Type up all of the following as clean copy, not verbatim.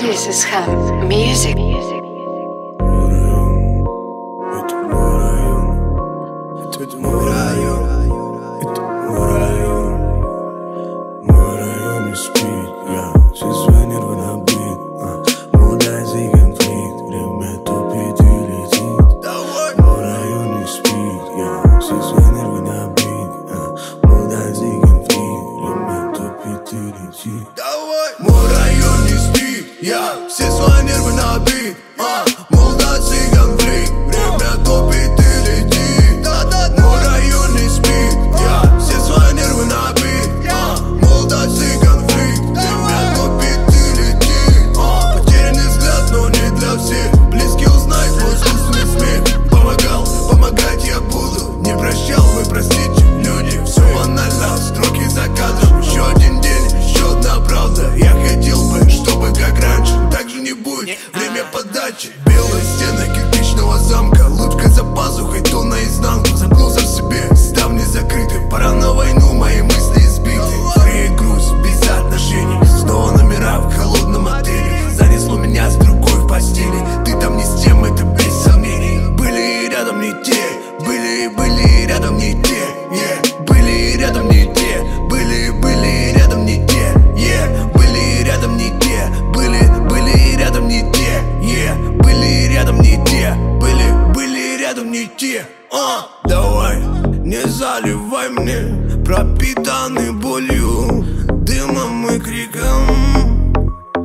This is Ham Music. Это мой район, это мой район. Мой район не спит, все свои нервы набит. Молодая за конфликт, время тупит и летит. Мой район не спит, все свои нервы набит. Молодая за конфликт, время тупит и летит. Мой район не спит, все свои нервы набит. Молодая за конфликт, время тупит и летит. Мой район не спит, все свои нервы набит. Молодая за конфликт, время тупит и летит. Потерянный взгляд, но не для всех. Близкий узнает мой искусственный смех. Помогал, помогать я буду. Не прощал, вы простите, люди. Все банально, строки за кадром. Еще один день, еще одна правда. Я хотел бы, чтобы как раньше. Так же не будет, время подачи. Белые стены кирпичного замка. Лучка за пазухой, то наизнанку. Замкнулся в себе, ставни закрыты. Пора на войну, мои мысли избиты. Фри грусть, без отношений. Снова номера в холодном отеле. Занесло меня с другой в постели. Ты там не с тем, это без сомнений. Были рядом не те, были рядом не те, были рядом не те, были рядом не те, были рядом не те, были рядом не те, были рядом не те, были рядом не те. Давай, не заливай мне, пропитанный болью, дымом и криком.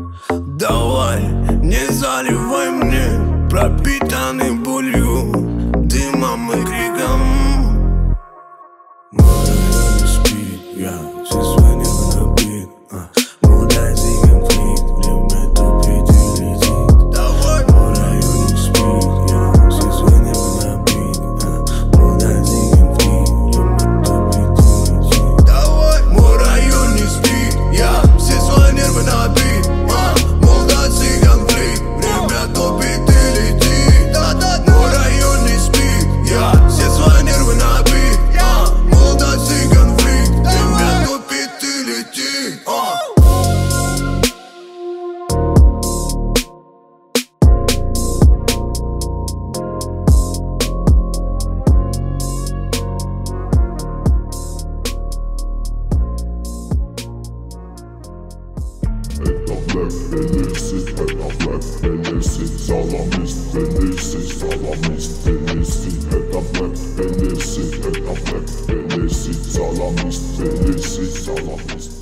Давай, не заливай мне, пропитанный болью, дымом и криком. Мой район не спит, все свои нервы набит. Молодая за конфликт, время тупит и летит. Мой район не спит, все свои нервы набит. Молодая за конфликт, время тупит и летит. Мой район не спит, все свои нервы набит. Молодая за конфликт, время тупит и летит. Мой район не спит, все свои нервы набит. Молодая за конфликт, время тупит и летит. Это Black Illicit, это Black Illicit, Salamist Illicit, Salamist Illicit, это Black Illicit, это Black Illicit, Salamist Illicit, Salamist